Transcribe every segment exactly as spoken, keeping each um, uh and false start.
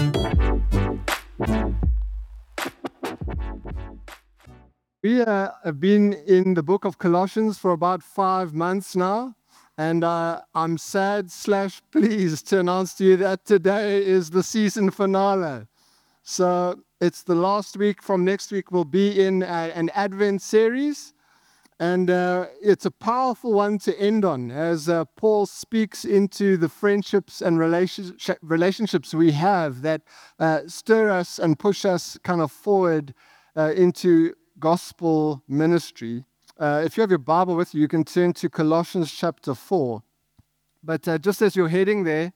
We uh, have been in the book of Colossians for about five months now, and uh, I'm sad slash pleased to announce to you that today is the season finale. So it's the last week. From next week, we'll be in a, an Advent series, and uh, it's a powerful one to end on as uh, Paul speaks into the friendships and relationship, relationships we have that uh, stir us and push us kind of forward uh, into gospel ministry. Uh, if you have your Bible with you, you can turn to Colossians chapter four. But uh, just as you're heading there,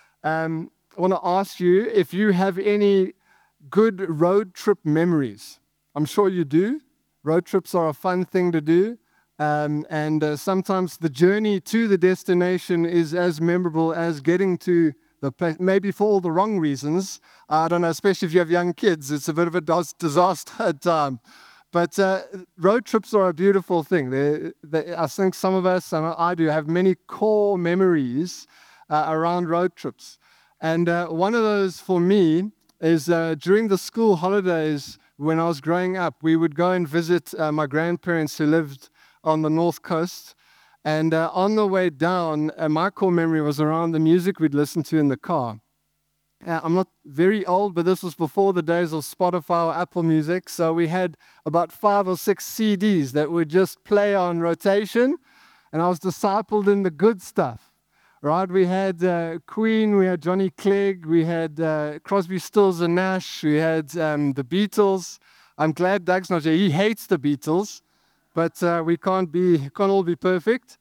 um, I want to ask you if you have any good road trip memories. I'm sure you do. Road trips are a fun thing to do. Um, and uh, sometimes the journey to the destination is as memorable as getting to the place, maybe for all the wrong reasons. I don't know, especially if you have young kids, it's a bit of a disaster at times. But uh, road trips are a beautiful thing. They, they, I think some of us, and I do, have many core memories uh, around road trips. And uh, one of those for me is uh, during the school holidays when I was growing up, we would go and visit uh, my grandparents who lived on the north coast. And uh, on the way down, uh, my core memory was around the music we'd listen to in the car. Uh, I'm not very old, but this was before the days of Spotify or Apple Music. So we had about five or six C Ds that would just play on rotation. And I was discipled in the good stuff, right? We had uh, Queen, we had Johnny Clegg, we had uh, Crosby, Stills and Nash, we had um, the Beatles. I'm glad Doug's not here. He hates the Beatles, but uh, we can't be, can't all be perfect.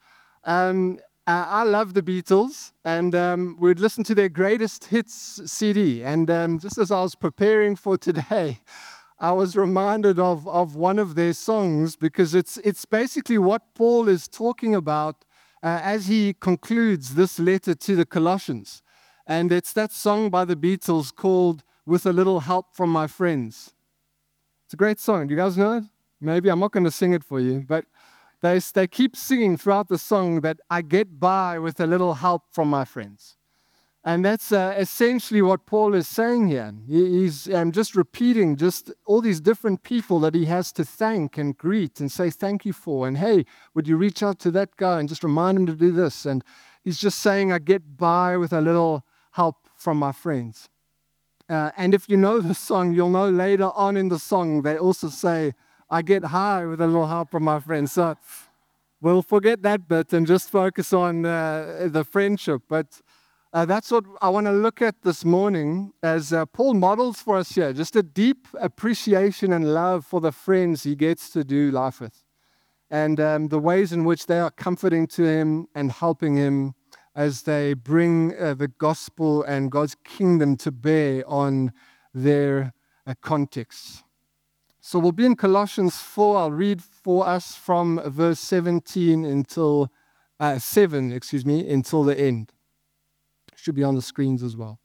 Um, Uh, I love the Beatles, and um, we'd listen to their greatest hits C D. And um, just as I was preparing for today, I was reminded of, of one of their songs, because it's it's basically what Paul is talking about uh, as he concludes this letter to the Colossians. And it's that song by the Beatles called "With a Little Help from My Friends." It's a great song. Do you guys know it? Maybe. I'm not going to sing it for you, but They, they keep singing throughout the song that I get by with a little help from my friends. And that's uh, essentially what Paul is saying here. He, he's um, just repeating just all these different people that he has to thank and greet and say thank you for. And hey, would you reach out to that guy and just remind him to do this? And he's just saying, I get by with a little help from my friends. Uh, and if you know the song, you'll know later on in the song, they also say, I get high with a little help from my friends. So we'll forget that bit and just focus on uh, the friendship. But uh, that's what I want to look at this morning as uh, Paul models for us here, just a deep appreciation and love for the friends he gets to do life with, and um, the ways in which they are comforting to him and helping him as they bring uh, the gospel and God's kingdom to bear on their uh, contexts. So we'll be in Colossians four. I'll read for us from verse seventeen until uh, seven, excuse me, until the end. Should be on the screens as well.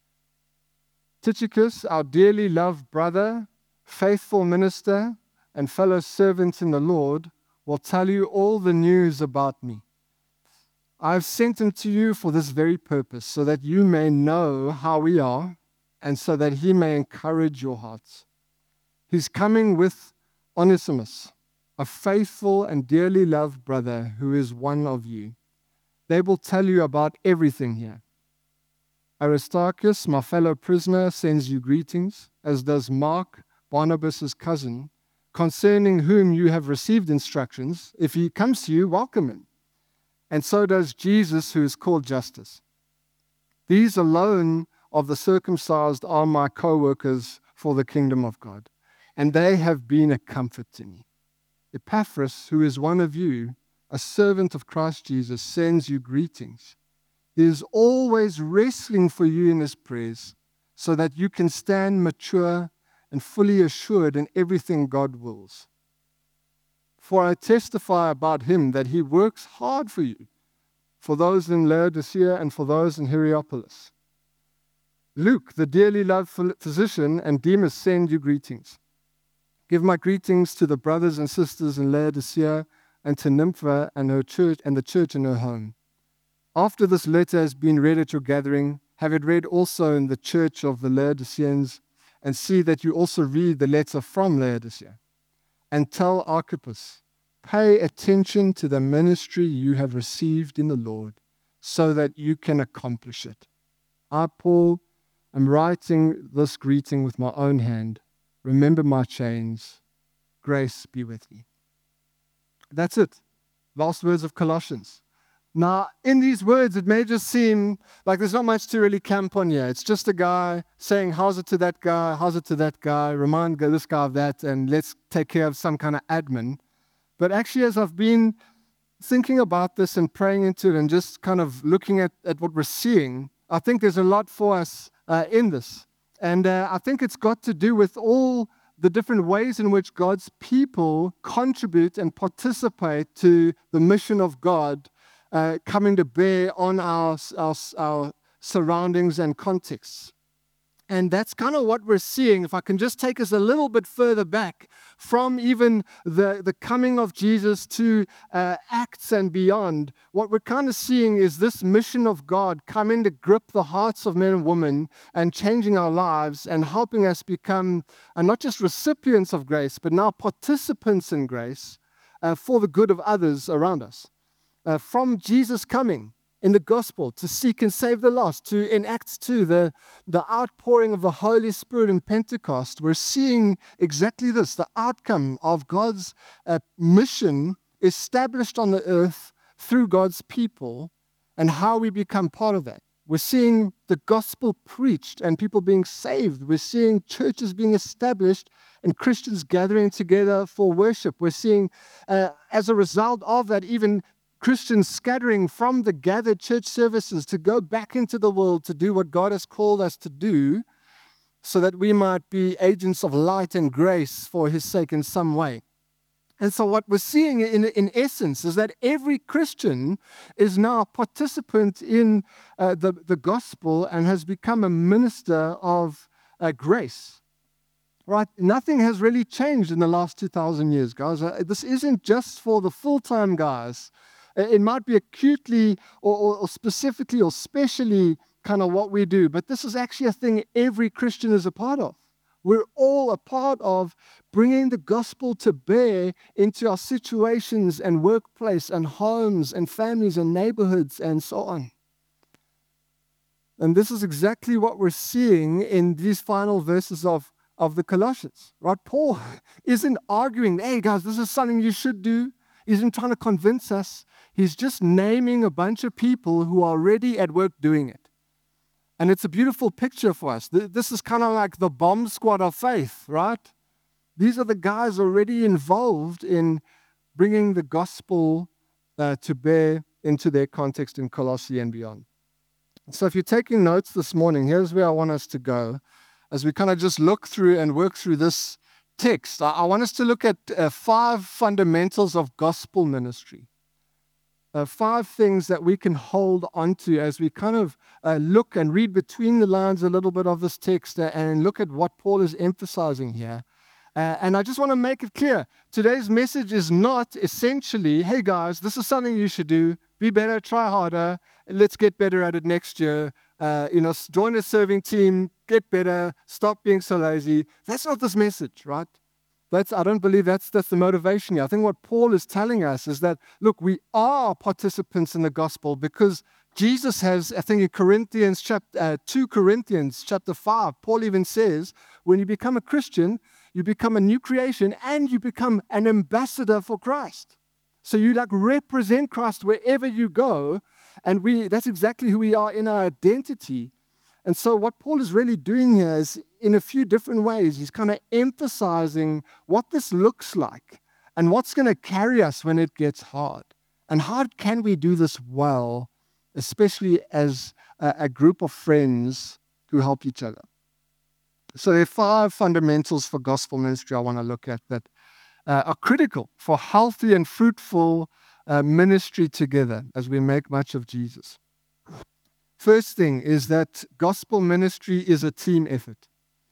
Tychicus, our dearly loved brother, faithful minister, and fellow servant in the Lord, will tell you all the news about me. I have sent him to you for this very purpose, so that you may know how we are, and so that he may encourage your hearts. He's coming with Onesimus, a faithful and dearly loved brother who is one of you. They will tell you about everything here. Aristarchus, my fellow prisoner, sends you greetings, as does Mark, Barnabas' cousin, concerning whom you have received instructions. If he comes to you, welcome him. And so does Jesus, who is called Justus. These alone of the circumcised are my co-workers for the kingdom of God, and they have been a comfort to me. Epaphras, who is one of you, a servant of Christ Jesus, sends you greetings. He is always wrestling for you in his prayers, so that you can stand mature and fully assured in everything God wills. For I testify about him that he works hard for you, for those in Laodicea and for those in Hierapolis. Luke, the dearly loved physician, and Demas send you greetings. Give my greetings to the brothers and sisters in Laodicea and to Nympha and her church and the church in her home. After this letter has been read at your gathering, have it read also in the church of the Laodiceans, and see that you also read the letter from Laodicea. And tell Archippus, pay attention to the ministry you have received in the Lord, so that you can accomplish it. I, Paul, am writing this greeting with my own hand. Remember my chains. Grace be with you. That's it. Last words of Colossians. Now, in these words, it may just seem like there's not much to really camp on here. It's just a guy saying, how's it to that guy, how's it to that guy, remind this guy of that, and let's take care of some kind of admin. But actually, as I've been thinking about this and praying into it and just kind of looking at, at what we're seeing, I think there's a lot for us uh, in this. And uh, I think it's got to do with all the different ways in which God's people contribute and participate to the mission of God Uh, coming to bear on our, our, our surroundings and contexts. And that's kind of what we're seeing. If I can just take us a little bit further back from even the, the coming of Jesus to uh, Acts and beyond, what we're kind of seeing is this mission of God coming to grip the hearts of men and women and changing our lives and helping us become uh, not just recipients of grace, but now participants in grace uh, for the good of others around us. Uh, from Jesus coming in the gospel to seek and save the lost, to in Acts two, the, the outpouring of the Holy Spirit in Pentecost, we're seeing exactly this, the outcome of God's uh, mission established on the earth through God's people and how we become part of that. We're seeing the gospel preached and people being saved. We're seeing churches being established and Christians gathering together for worship. We're seeing, uh, as a result of that, even Christians scattering from the gathered church services to go back into the world to do what God has called us to do so that we might be agents of light and grace for His sake in some way. And so what we're seeing in, in essence is that every Christian is now a participant in uh, the, the gospel and has become a minister of uh, grace. Right? Nothing has really changed in the last two thousand years, guys. Uh, this isn't just for the full-time guys. It might be acutely or, or, or specifically or specially kind of what we do, but this is actually a thing every Christian is a part of. We're all a part of bringing the gospel to bear into our situations and workplace and homes and families and neighborhoods and so on. And this is exactly what we're seeing in these final verses of, of the Colossians, right? Paul isn't arguing, hey guys, this is something you should do. He isn't trying to convince us. He's just naming a bunch of people who are already at work doing it. And it's a beautiful picture for us. This is kind of like the bomb squad of faith, right? These are the guys already involved in bringing the gospel uh, to bear into their context in Colossae and beyond. So if you're taking notes this morning, here's where I want us to go as we kind of just look through and work through this text. I want us to look at uh, five fundamentals of gospel ministry. Uh, five things that we can hold onto as we kind of uh, look and read between the lines a little bit of this text uh, and look at what Paul is emphasizing here. Uh, and I just want to make it clear, today's message is not essentially, hey guys, this is something you should do, be better, try harder, let's get better at it next year, uh, you know, join a serving team, get better, stop being so lazy. That's not this message, right? That's, I don't believe that's, that's the motivation here. I think what Paul is telling us is that, look, we are participants in the gospel because Jesus has, I think in Corinthians, chapter, uh, two Corinthians chapter five, Paul even says, when you become a Christian, you become a new creation and you become an ambassador for Christ. So you like represent Christ wherever you go, and we that's exactly who we are in our identity. And so what Paul is really doing here is, in a few different ways, he's kind of emphasizing what this looks like and what's going to carry us when it gets hard. And how can we do this well, especially as a, a group of friends who help each other. So there are five fundamentals for gospel ministry I want to look at that uh, are critical for healthy and fruitful uh, ministry together as we make much of Jesus. First thing is that gospel ministry is a team effort.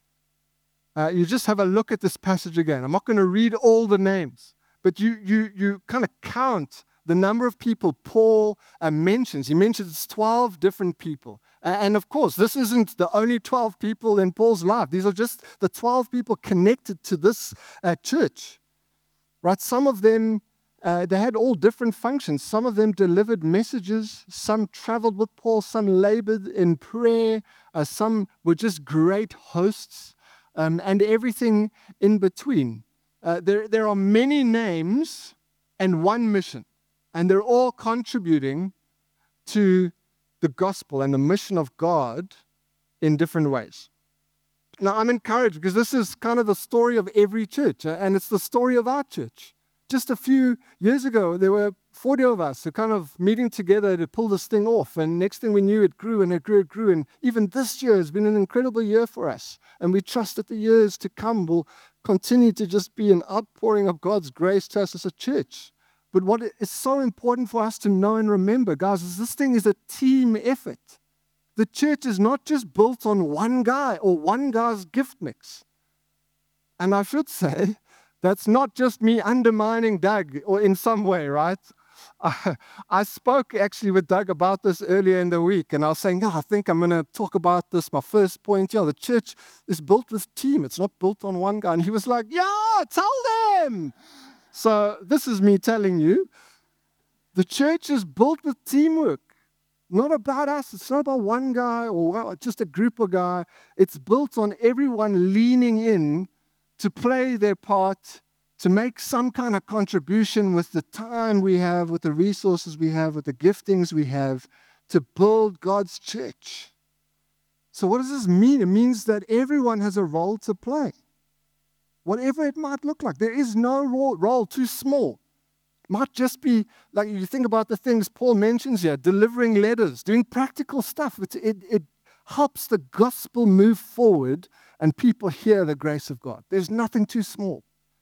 Uh, you just have a look at this passage again. I'm not going to read all the names, but you you you kind of count the number of people Paul uh, mentions. He mentions twelve different people. And of course, this isn't the only twelve people in Paul's life. These are just the twelve people connected to this uh, church. Right? Some of them, uh, they had all different functions. Some of them delivered messages. Some traveled with Paul. Some labored in prayer. Uh, some were just great hosts, um, and everything in between. Uh, there, there are many names and one mission, and they're all contributing to the gospel and the mission of God in different ways. Now, I'm encouraged because this is kind of the story of every church, uh, and it's the story of our church. Just a few years ago, there were forty of us who kind of meeting together to pull this thing off, and next thing we knew, it grew and it grew, it grew, and even this year has been an incredible year for us, and we trust that the years to come will continue to just be an outpouring of God's grace to us as a church. But what is so important for us to know and remember, guys, is this thing is a team effort. The church is not just built on one guy or one guy's gift mix. And I should say, that's not just me undermining Doug or in some way, right? I, I spoke actually with Doug about this earlier in the week, and I was saying, yeah, I think I'm going to talk about this. My first point, yeah, the church is built with team. It's not built on one guy. And he was like, yeah, tell them. So this is me telling you, the church is built with teamwork. Not about us. It's not about one guy or just a group of guys. It's built on everyone leaning in to play their part, to make some kind of contribution with the time we have, with the resources we have, with the giftings we have, to build God's church. So what does this mean? It means that everyone has a role to play, whatever it might look like. There is no role, role too small. It might just be, like you think about the things Paul mentions here, delivering letters, doing practical stuff. It, it, it helps the gospel move forward and people hear the grace of God. There's nothing too small.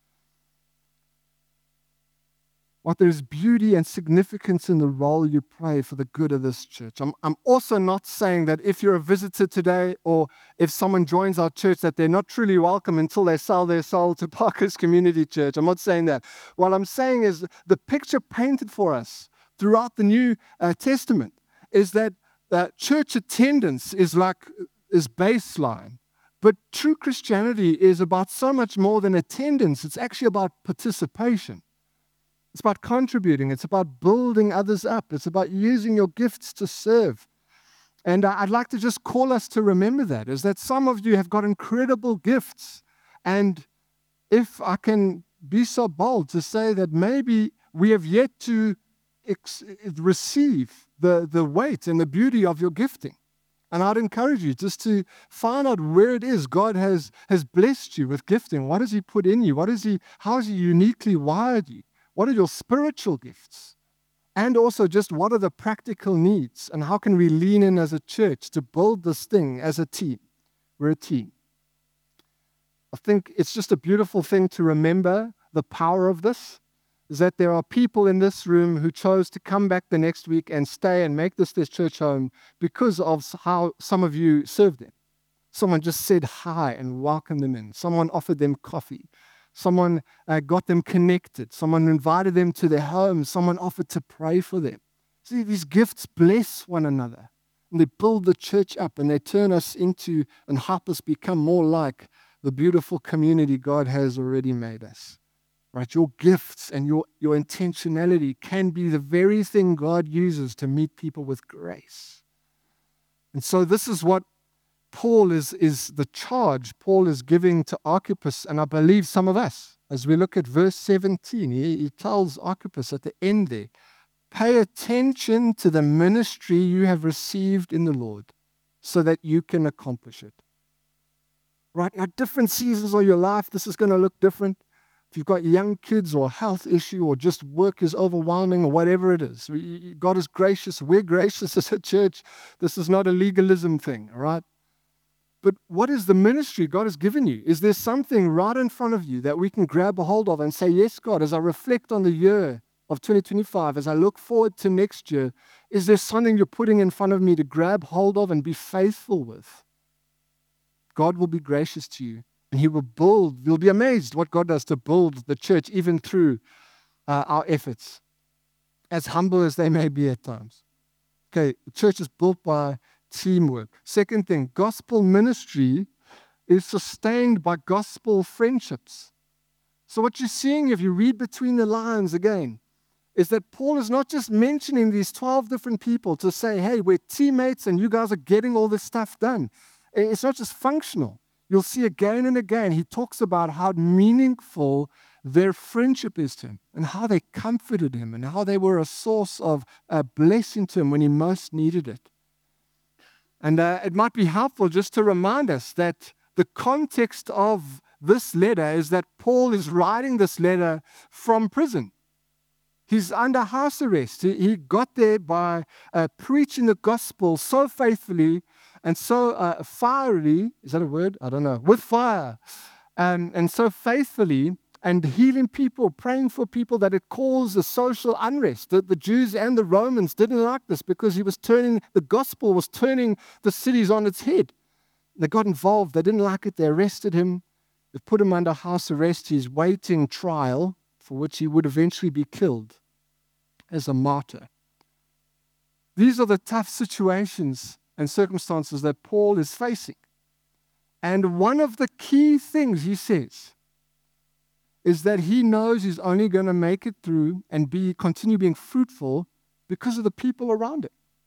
What there's beauty and significance in the role you play for the good of this church. I'm, I'm also not saying that if you're a visitor today or if someone joins our church that they're not truly welcome until they sell their soul to Parker's Community Church. I'm not saying that. What I'm saying is the picture painted for us throughout the New uh, Testament is that uh, church attendance is like is baseline. But true Christianity is about so much more than attendance. It's actually about participation. It's about contributing. It's about building others up. It's about using your gifts to serve. And I'd like to just call us to remember that, is that some of you have got incredible gifts. And if I can be so bold to say that maybe we have yet to ex- receive the, the weight and the beauty of your gifting. And I'd encourage you just to find out where it is God has, has blessed you with gifting. What has He put in you? What is He, how has He uniquely wired you? What are your spiritual gifts? And also just what are the practical needs? And how can we lean in as a church to build this thing as a team? We're a team. I think it's just a beautiful thing to remember the power of this, is that there are people in this room who chose to come back the next week and stay and make this their church home because of how some of you served them. Someone just said hi and welcomed them in. Someone offered them coffee. Someone uh, got them connected. Someone invited them to their home. Someone offered to pray for them. See, these gifts bless one another. And they build the church up and they turn us into and help us become more like the beautiful community God has already made us. Right? Your gifts and your, your intentionality can be the very thing God uses to meet people with grace. And so this is what Paul is, is the charge Paul is giving to Archippus, and I believe some of us. As we look at verse seventeen, he, he tells Archippus at the end there, pay attention to the ministry you have received in the Lord so that you can accomplish it. Right? Now, different seasons of your life, this is going to look different. If you've got young kids or a health issue or just work is overwhelming or whatever it is, God is gracious. We're gracious as a church. This is not a legalism thing, all right? But what is the ministry God has given you? Is there something right in front of you that we can grab a hold of and say, yes, God, as I reflect on the year of twenty twenty-five, as I look forward to next year, is there something you're putting in front of me to grab hold of and be faithful with? God will be gracious to you, and He will build. You'll be amazed what God does to build the church, even through uh, our efforts, as humble as they may be at times. Okay, the church is built by teamwork. Second thing, gospel ministry is sustained by gospel friendships. So what you're seeing, if you read between the lines again, is that Paul is not just mentioning these twelve different people to say, hey, we're teammates and you guys are getting all this stuff done. It's not just functional. You'll see again and again, he talks about how meaningful their friendship is to him and how they comforted him and how they were a source of a blessing to him when he most needed it. And uh, it might be helpful just to remind us that the context of this letter is that Paul is writing this letter from prison. He's under house arrest. He, he got there by uh, preaching the gospel so faithfully and so uh, fierily, is that a word? I don't know, with fire, um, and so faithfully, and healing people, praying for people, that it caused a social unrest. The, the Jews and the Romans didn't like this because he was turning, the gospel was turning the cities on its head. They got involved. They didn't like it. They arrested him. They put him under house arrest. He's waiting trial, for which he would eventually be killed as a martyr. These are the tough situations and circumstances that Paul is facing. And one of the key things he says is that he knows he's only going to make it through and be continue being fruitful because of the people around him.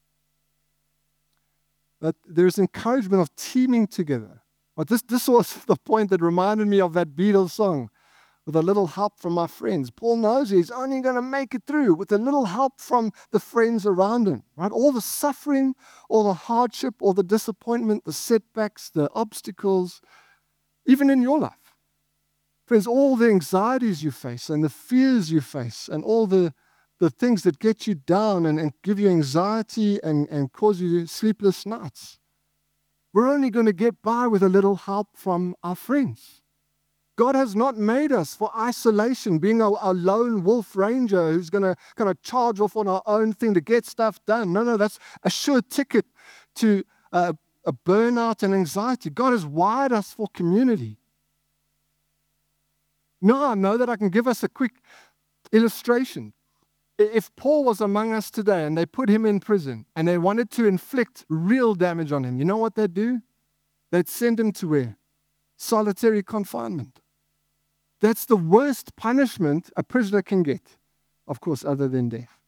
That there's encouragement of teaming together. But this, this was the point that reminded me of that Beatles song, with a little help from my friends. Paul knows he's only going to make it through with a little help from the friends around him. Right? All the suffering, all the hardship, all the disappointment, the setbacks, the obstacles, even in your life. Friends, all the anxieties you face and the fears you face and all the, the things that get you down and, and give you anxiety and, and cause you sleepless nights. We're only going to get by with a little help from our friends. God has not made us for isolation, being a, a lone wolf ranger who's going to kind of charge off on our own thing to get stuff done. No, no, that's a sure ticket to uh, a burnout and anxiety. God has wired us for community. No, I know that I can give us a quick illustration. If Paul was among us today and they put him in prison and they wanted to inflict real damage on him, you know what they'd do? They'd send him to where? Solitary confinement. That's the worst punishment a prisoner can get, of course, other than death.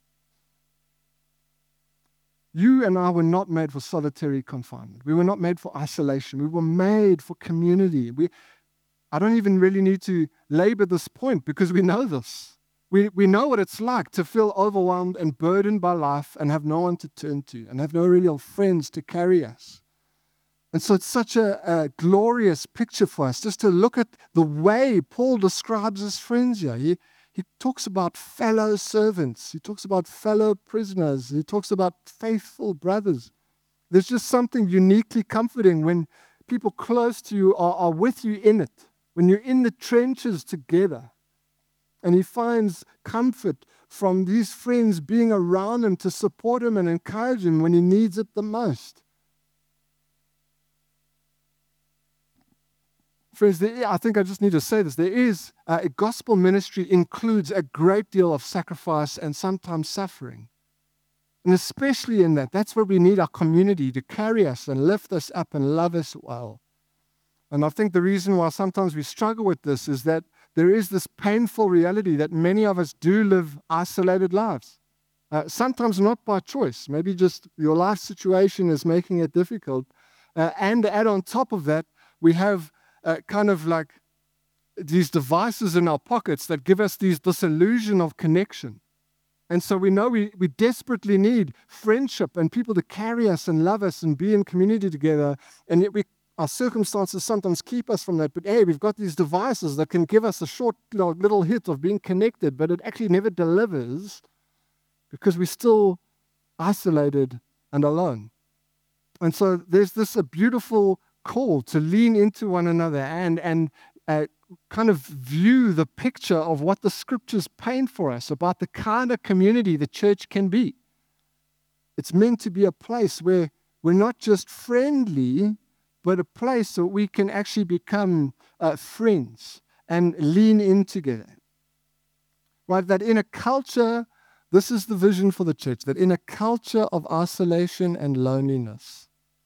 You and I were not made for solitary confinement. We were not made for isolation. We were made for community. We, I don't even really need to labor this point because we know this. We, we know what it's like to feel overwhelmed and burdened by life and have no one to turn to and have no real friends to carry us. And so it's such a, a glorious picture for us just to look at the way Paul describes his friends here. He, he talks about fellow servants. He talks about fellow prisoners. He talks about faithful brothers. There's just something uniquely comforting when people close to you are, are with you in it, when you're in the trenches together. And he finds comfort from these friends being around him to support him and encourage him when he needs it the most. Friends, there, I think I just need to say this. There is, uh, a gospel ministry includes a great deal of sacrifice and sometimes suffering. And especially in that, that's where we need our community to carry us and lift us up and love us well. And I think the reason why sometimes we struggle with this is that there is this painful reality that many of us do live isolated lives. Uh, sometimes not by choice. Maybe just your life situation is making it difficult. Uh, and add on top of that, we have Uh, kind of like these devices in our pockets that give us these, this illusion of connection. And so we know we, we desperately need friendship and people to carry us and love us and be in community together. And yet we, our circumstances sometimes keep us from that. But hey, we've got these devices that can give us a short you know, little hit of being connected, but it actually never delivers because we're still isolated and alone. And so there's this a beautiful call to lean into one another and, and uh, kind of view the picture of what the scriptures paint for us about the kind of community the church can be. It's meant to be a place where we're not just friendly, but a place where we can actually become uh, friends and lean in together. Right? That in a culture, this is the vision for the church, that in a culture of isolation and loneliness,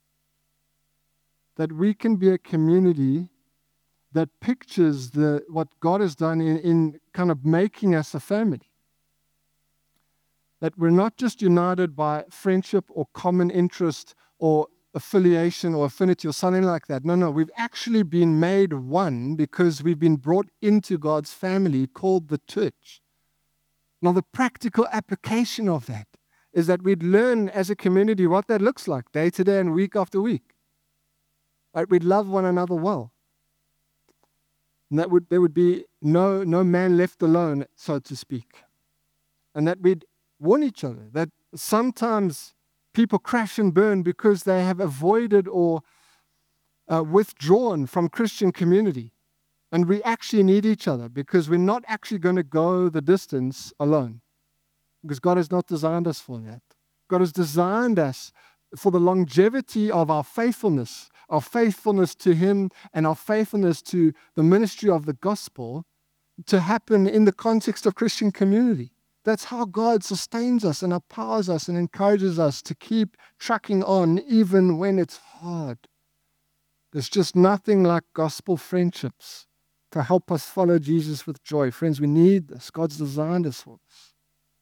that we can be a community that pictures the what God has done in, in kind of making us a family. That we're not just united by friendship or common interest or affiliation or affinity or something like that. No, no, we've actually been made one because we've been brought into God's family called the church. Now, the practical application of that is that we'd learn as a community what that looks like day to day and week after week. Right? We'd love one another well. And that would there would be no, no man left alone, so to speak. And that we'd warn each other that sometimes people crash and burn because they have avoided or uh, withdrawn from Christian community. And we actually need each other because we're not actually going to go the distance alone. Because God has not designed us for that. God has designed us for the longevity of our faithfulness, our faithfulness to Him and our faithfulness to the ministry of the gospel to happen in the context of Christian community. That's how God sustains us and empowers us and encourages us to keep trucking on even when it's hard. There's just nothing like gospel friendships to help us follow Jesus with joy. Friends, we need this. God's designed us for this.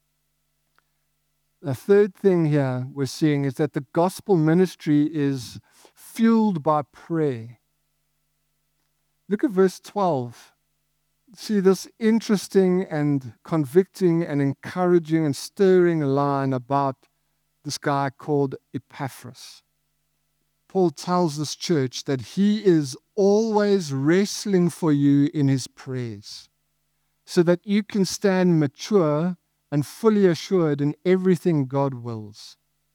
The third thing here we're seeing is that the gospel ministry is fueled by prayer. Look at verse twelve. See this interesting and convicting and encouraging and stirring line about this guy called Epaphras. Paul tells this church that he is always wrestling for you in his prayers so that you can stand mature and fully assured in everything God wills.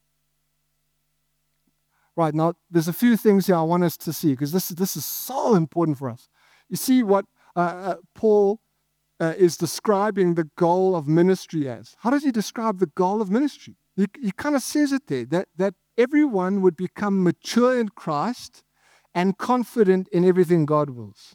Right, now there's a few things here I want us to see because this, this is so important for us. You see what uh, uh, Paul uh, is describing the goal of ministry as. How does he describe the goal of ministry? He, he kind of says it there, that, that everyone would become mature in Christ and confident in everything God wills.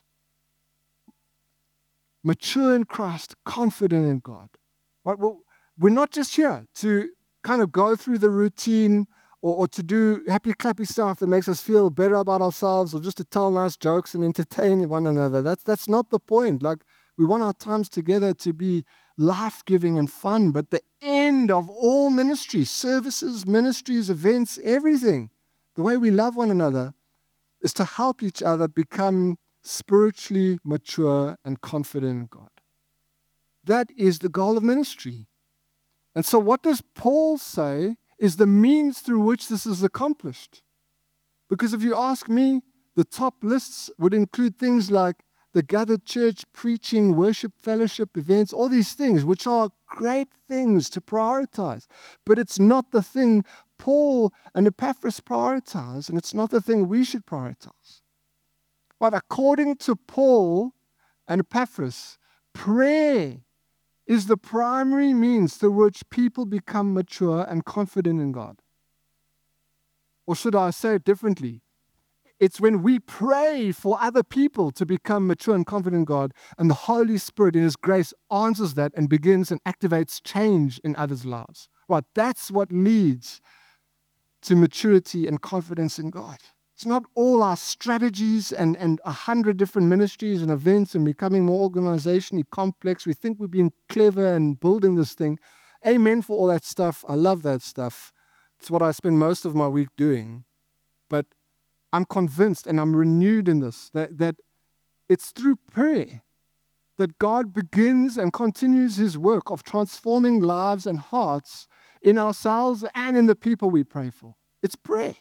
Mature in Christ, confident in God. Right? Well, we're not just here to kind of go through the routine or, or to do happy clappy stuff that makes us feel better about ourselves or just to tell nice jokes and entertain one another. That's that's not the point. Like, we want our times together to be life-giving and fun, but the end of all ministry, services, ministries, events, everything, the way we love one another is to help each other become spiritually mature and confident in God. That is the goal of ministry. And so what does Paul say is the means through which this is accomplished? Because if you ask me, the top lists would include things like the gathered church, preaching, worship, fellowship, events, all these things, which are great things to prioritize. But it's not the thing Paul and Epaphras prioritize, and it's not the thing we should prioritize. But according to Paul and Epaphras, prayer is the primary means through which people become mature and confident in God. Or should I say it differently? It's when we pray for other people to become mature and confident in God, and the Holy Spirit in His grace answers that and begins and activates change in others' lives. Right? That's what leads to maturity and confidence in God. It's not all our strategies and, and a hundred different ministries and events and becoming more organizationally complex. We think we're being clever and building this thing. Amen for all that stuff. I love that stuff. It's what I spend most of my week doing. But I'm convinced and I'm renewed in this, that, that it's through prayer that God begins and continues His work of transforming lives and hearts in ourselves and in the people we pray for. It's prayer.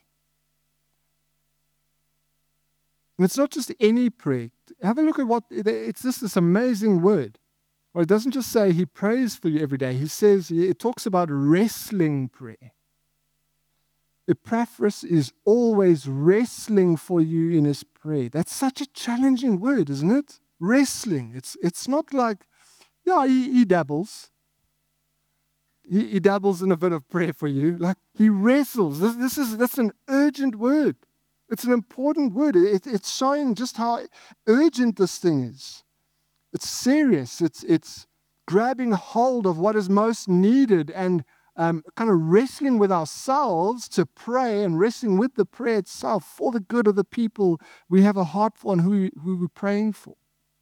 And it's not just any prayer. Have a look at what, it's just this amazing word. Well, it doesn't just say He prays for you every day. He says, it talks about wrestling prayer. Epaphras is always wrestling for you in his prayer. That's such a challenging word, isn't it? Wrestling. It's it's not like, yeah, he, he dabbles. He, he dabbles in a bit of prayer for you. Like, he wrestles. This, this is that's an urgent word. It's an important word. It, it's showing just how urgent this thing is. It's serious. It's it's grabbing hold of what is most needed and um, kind of wrestling with ourselves to pray and wrestling with the prayer itself for the good of the people we have a heart for and who, who we're praying for.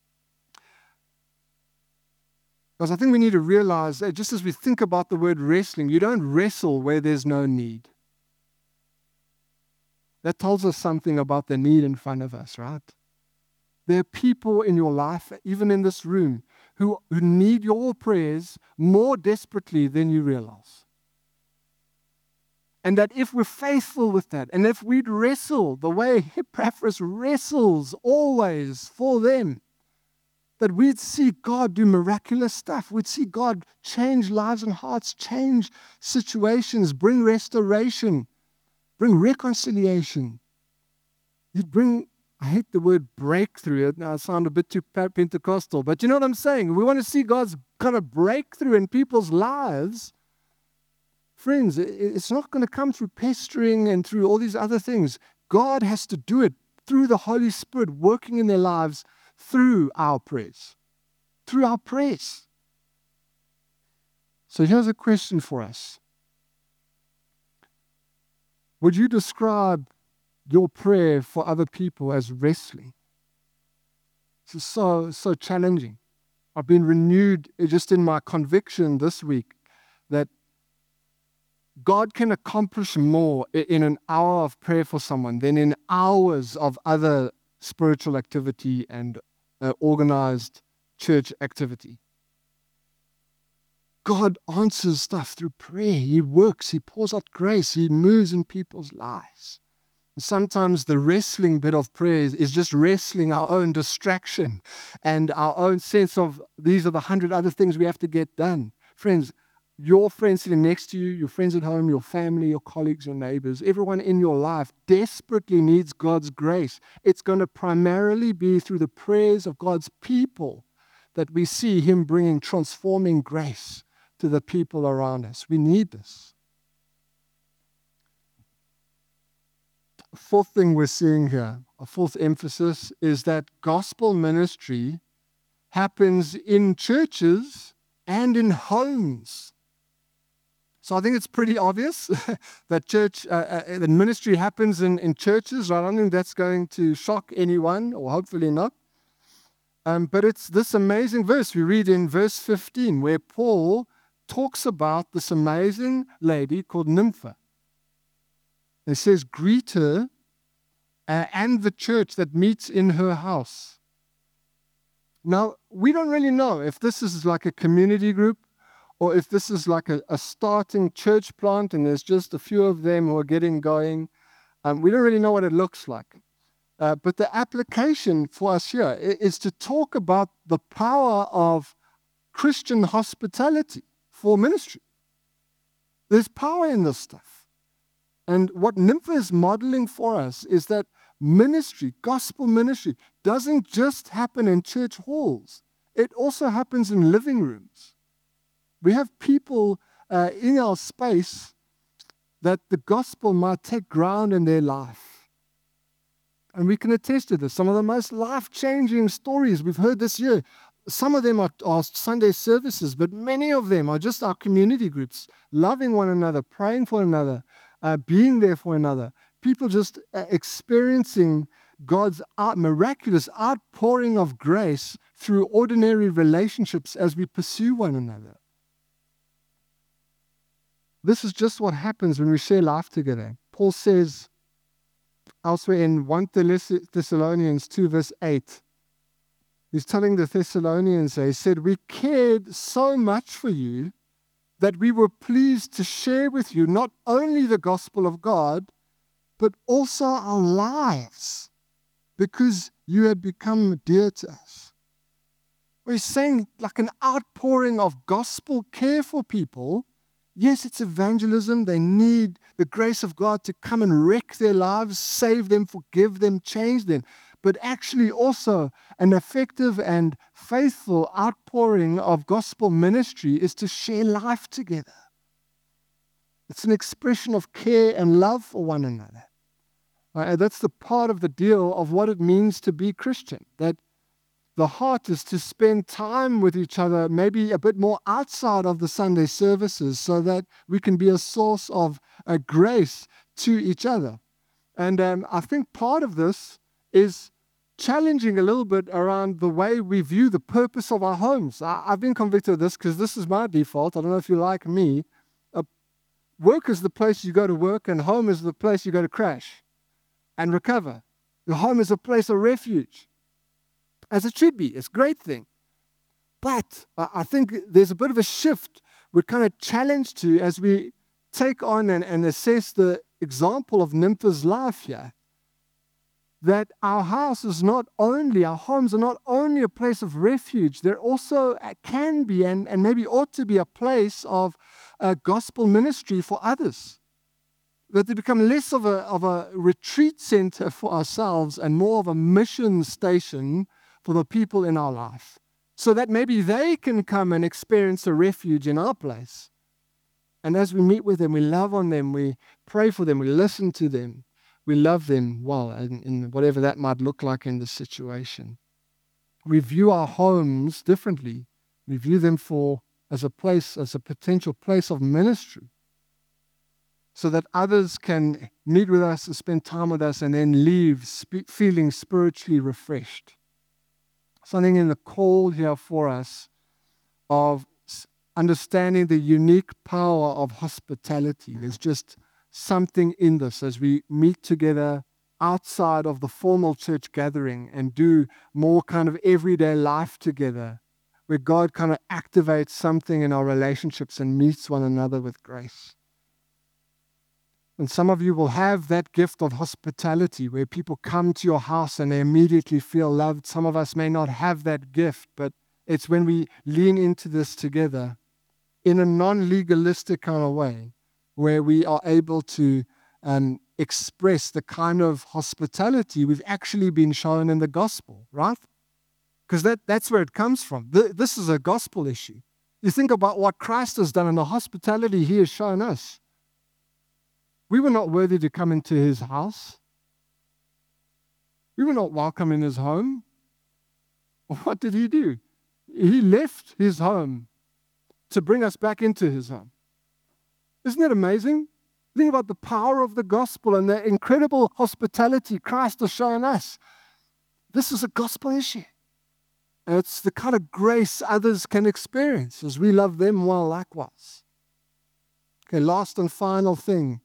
Because I think we need to realize that just as we think about the word wrestling, you don't wrestle where there's no need. That tells us something about the need in front of us, right? There are people in your life, even in this room, who, who need your prayers more desperately than you realize. And that if we're faithful with that, and if we'd wrestle the way Epaphras wrestles always for them, that we'd see God do miraculous stuff. We'd see God change lives and hearts, change situations, bring restoration, bring reconciliation. You'd bring, I hate the word breakthrough. It now sounds a bit too Pentecostal, but you know what I'm saying? We want to see God's kind of breakthrough in people's lives. Friends, it's not going to come through pestering and through all these other things. God has to do it through the Holy Spirit working in their lives through our prayers. Through our prayers. So here's a question for us. Would you describe your prayer for other people as wrestling? This is so, so challenging. I've been renewed just in my conviction this week that God can accomplish more in an hour of prayer for someone than in hours of other spiritual activity and uh, organized church activity. God answers stuff through prayer. He works, He pours out grace, He moves in people's lives. And sometimes the wrestling bit of prayer is, is just wrestling our own distraction and our own sense of these are the hundred other things we have to get done. Friends, your friends sitting next to you, your friends at home, your family, your colleagues, your neighbors, everyone in your life desperately needs God's grace. It's going to primarily be through the prayers of God's people that we see Him bringing transforming grace to the people around us. We need this. Fourth thing we're seeing here, a fourth emphasis, is that gospel ministry happens in churches and in homes. So I think it's pretty obvious that church, uh, uh, the ministry happens in, in churches. I don't think that's going to shock anyone, or hopefully not. Um, but it's this amazing verse we read in verse fifteen, where Paul talks about this amazing lady called Nympha. It says, greet her uh, and the church that meets in her house. Now, we don't really know if this is like a community group or if this is like a, a starting church plant and there's just a few of them who are getting going. Um, we don't really know what it looks like. Uh, but the application for us here is to talk about the power of Christian hospitality for ministry. There's power in this stuff. And what Nympha is modeling for us is that ministry, gospel ministry, doesn't just happen in church halls. It also happens in living rooms. We have people uh, in our space that the gospel might take ground in their life. And we can attest to this. Some of the most life-changing stories we've heard this year. Some of them are, are Sunday services, but many of them are just our community groups, loving one another, praying for one another, uh, being there for another. People just uh, experiencing God's out, miraculous outpouring of grace through ordinary relationships as we pursue one another. This is just what happens when we share life together. Paul says elsewhere in First Thessalonians two, verse eight, he's telling the Thessalonians, he said, we cared so much for you that we were pleased to share with you not only the gospel of God, but also our lives, because you had become dear to us. We're saying like an outpouring of gospel care for people. Yes, it's evangelism. They need the grace of God to come and wreck their lives, save them, forgive them, change them. But actually also an effective and faithful outpouring of gospel ministry is to share life together. It's an expression of care and love for one another. Uh, that's the part of the deal of what it means to be Christian. That the heart is to spend time with each other, maybe a bit more outside of the Sunday services, so that we can be a source of a grace to each other. And um, I think part of this is challenging a little bit around the way we view the purpose of our homes. I, I've been convicted of this because this is my default. I don't know if you're like me. Uh, work is the place you go to work, and home is the place you go to crash and recover. Your home is a place of refuge, as it should be. It's a great thing. But I think there's a bit of a shift we're kind of challenged to as we take on and, and assess the example of Nympha's life here. That our house is not only, our homes are not only a place of refuge, there also can be and, and maybe ought to be a place of uh, gospel ministry for others. That they become less of a, of a retreat center for ourselves and more of a mission station for the people in our life. So that maybe they can come and experience a refuge in our place. And as we meet with them, we love on them, we pray for them, we listen to them. We love them well, in, in whatever that might look like in the situation. We view our homes differently. We view them for as a place, as a potential place of ministry, so that others can meet with us and spend time with us and then leave spe- feeling spiritually refreshed. Something in the call here for us of understanding the unique power of hospitality. There's just something in this as we meet together outside of the formal church gathering and do more kind of everyday life together, where God kind of activates something in our relationships and meets one another with grace. And some of you will have that gift of hospitality where people come to your house and they immediately feel loved. Some of us may not have that gift, but it's when we lean into this together in a non-legalistic kind of way, where we are able to um, express the kind of hospitality we've actually been shown in the gospel, right? Because that, that's where it comes from. Th- this is a gospel issue. You think about what Christ has done and the hospitality he has shown us. We were not worthy to come into his house. We were not welcome in his home. What did he do? He left his home to bring us back into his home. Isn't that amazing? Think about the power of the gospel and the incredible hospitality Christ has shown us. This is a gospel issue. And it's the kind of grace others can experience as we love them well likewise. Okay, last and final thing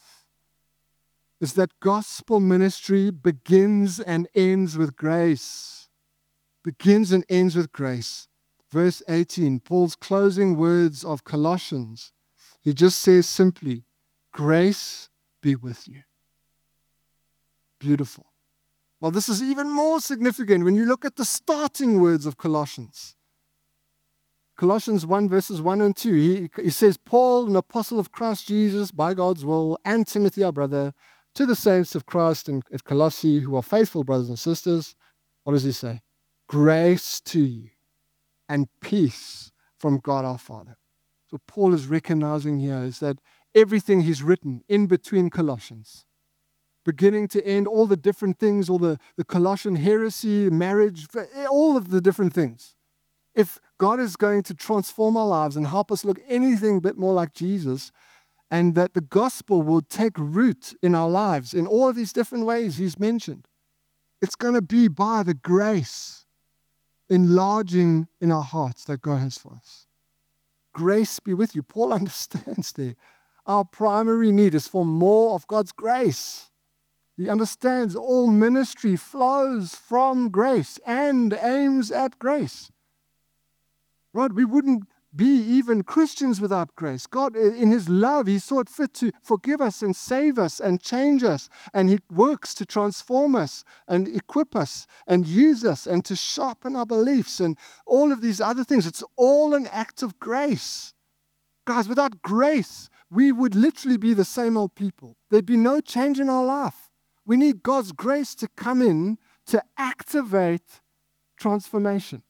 is that gospel ministry begins and ends with grace. Begins and ends with grace. Verse eighteen, Paul's closing words of Colossians. He just says simply, grace be with you. Beautiful. Well, this is even more significant when you look at the starting words of Colossians. Colossians one, verses one and two, he, he says, Paul, an apostle of Christ Jesus, by God's will, and Timothy, our brother, to the saints of Christ in, at Colossae, who are faithful brothers and sisters. What does he say? Grace to you and peace from God our Father. So Paul is recognizing here is that everything he's written in between Colossians, beginning to end, all the different things, all the, the Colossian heresy, marriage, all of the different things. If God is going to transform our lives and help us look anything but more like Jesus, and that the gospel will take root in our lives in all of these different ways he's mentioned, it's going to be by the grace enlarging in our hearts that God has for us. Grace be with you. Paul understands there. Our primary need is for more of God's grace. He understands all ministry flows from grace and aims at grace. Right? We wouldn't be even Christians without grace. God, in his love, he saw it fit to forgive us and save us and change us. And he works to transform us and equip us and use us and to sharpen our beliefs and all of these other things. It's all an act of grace. Guys, without grace, we would literally be the same old people. There'd be no change in our life. We need God's grace to come in to activate transformation.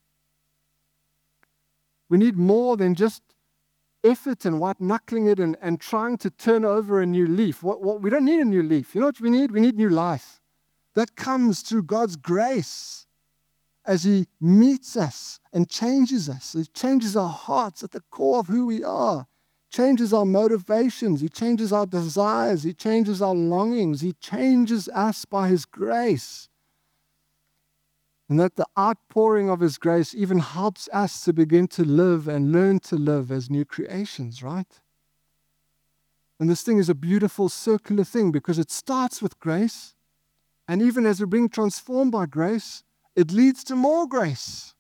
We need more than just effort and white-knuckling it and, and trying to turn over a new leaf. What, what, we don't need a new leaf. You know what we need? We need new life. That comes through God's grace. as He meets us and changes us. He changes our hearts at the core of who we are, changes our motivations, He changes our desires, He changes our longings, He changes us by His grace. And that the outpouring of His grace even helps us to begin to live and learn to live as new creations, right? And this thing is a beautiful circular thing because it starts with grace, and even as we're being transformed by grace, it leads to more grace.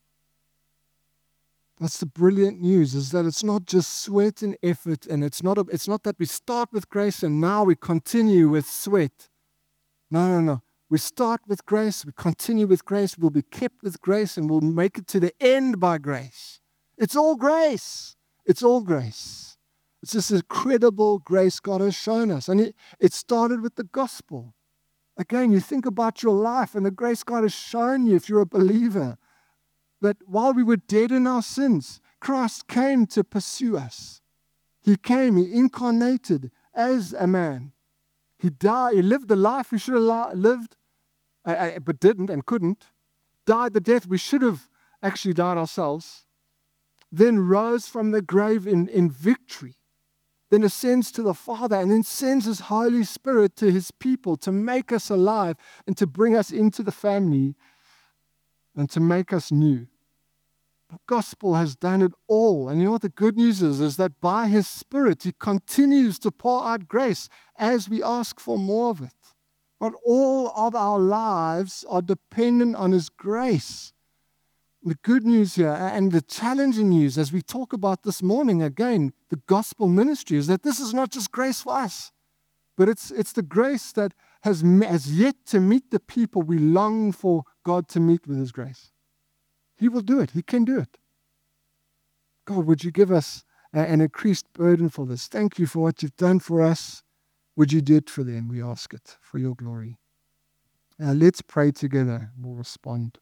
That's the brilliant news, is that it's not just sweat and effort, and it's not, a, it's not that we start with grace and now we continue with sweat. No, no, no. We start with grace, we continue with grace, we'll be kept with grace, and we'll make it to the end by grace. It's all grace. It's all grace. It's this incredible grace God has shown us. And it, it started with the gospel. Again, you think about your life and the grace God has shown you if you're a believer. That while we were dead in our sins, Christ came to pursue us. He came, He incarnated as a man. He died, He lived the life He should have lived, uh, but didn't and couldn't. Died the death we should have actually died ourselves. Then rose from the grave in, in victory. Then ascends to the Father, and then sends His Holy Spirit to His people to make us alive and to bring us into the family and to make us new. The gospel has done it all. And you know what the good news is? Is that by His Spirit, He continues to pour out grace as we ask for more of it. But all of our lives are dependent on His grace. The good news here and the challenging news as we talk about this morning, again, the gospel ministry, is that this is not just grace for us, but it's, it's the grace that has, has yet to meet the people we long for God to meet with His grace. He will do it. He can do it. God, would You give us an increased burden for this? Thank You for what You've done for us. Would You do it for them? We ask it for Your glory. Now let's pray together. We'll respond.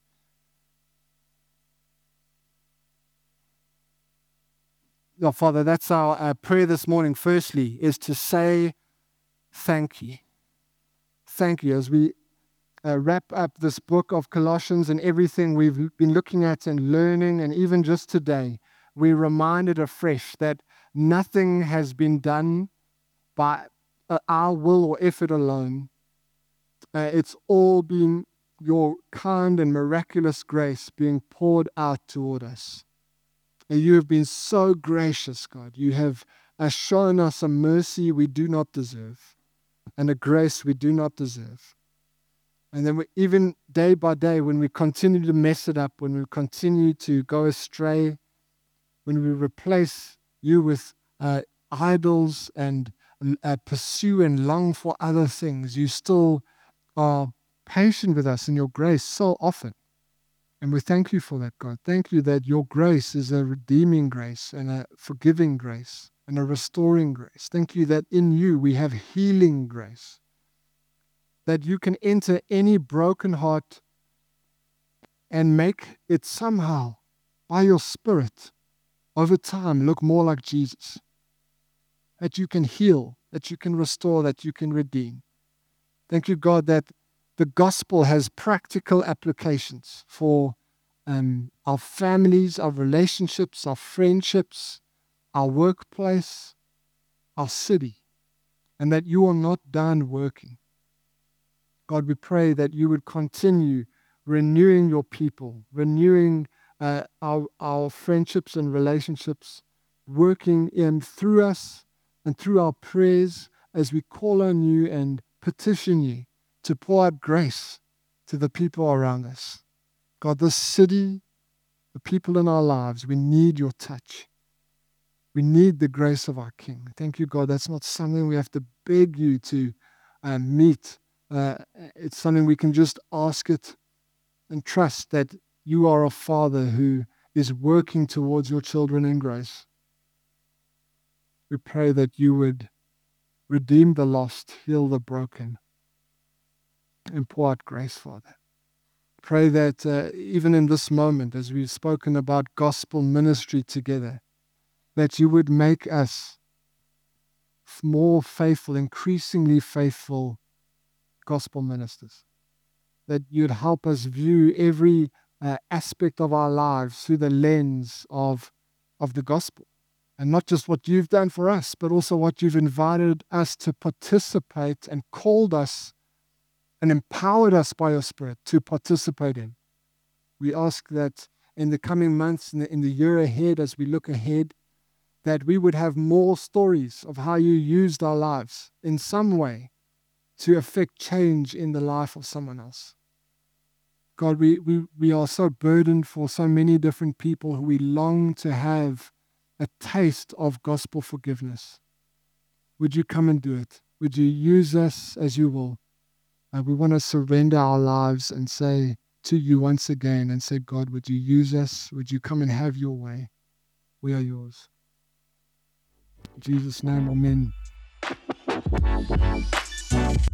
Oh, Father, that's our uh, prayer this morning, firstly, is to say thank You. Thank You as we Uh, wrap up this book of Colossians and everything we've been looking at and learning, and even just today, we're reminded afresh that nothing has been done by uh, our will or effort alone. Uh, it's all been Your kind and miraculous grace being poured out toward us. And You have been so gracious, God. You have uh, shown us a mercy we do not deserve and a grace we do not deserve. And then we, even day by day, when we continue to mess it up, when we continue to go astray, when we replace You with uh, idols and uh, pursue and long for other things, You still are patient with us in Your grace so often. And we thank You for that, God. Thank You that Your grace is a redeeming grace and a forgiving grace and a restoring grace. Thank You that in You we have healing grace. That You can enter any broken heart and make it somehow, by Your Spirit, over time look more like Jesus. That You can heal, that You can restore, that You can redeem. Thank You, God, that the gospel has practical applications for um, our families, our relationships, our friendships, our workplace, our city, and that You are not done working. God, we pray that You would continue renewing Your people, renewing uh, our, our friendships and relationships, working in through us and through our prayers as we call on You and petition You to pour out grace to the people around us. God, this city, the people in our lives, we need Your touch. We need the grace of our King. Thank You, God. That's not something we have to beg You to uh, meet. Uh, it's something we can just ask it and trust that You are a Father who is working towards Your children in grace. We pray that You would redeem the lost, heal the broken, and pour out grace, Father. Pray that uh, even in this moment, as we've spoken about gospel ministry together, that You would make us more faithful, increasingly faithful gospel ministers. That You'd help us view every uh, aspect of our lives through the lens of, of the gospel. And not just what you've done for us, but also what you've invited us to participate and called us and empowered us by your Spirit to participate in. We ask that in the coming months, in the, in the year ahead, as we look ahead, that we would have more stories of how you used our lives in some way to affect change in the life of someone else. God, we, we, we are so burdened for so many different people who we long to have a taste of gospel forgiveness. Would you come and do it? Would you use us as you will? Uh, we want to surrender our lives and say to you once again and say, God, would you use us? Would you come and have your way? We are yours. In Jesus' name, amen.